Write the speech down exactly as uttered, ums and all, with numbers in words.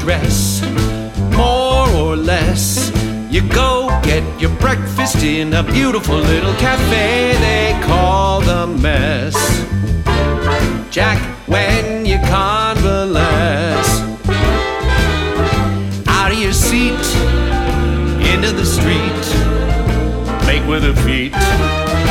dress, more or less. You go get your breakfast in a beautiful little cafe they call the Mess. Jack, when you convalesce, out of your seat, into the street, make with her feet.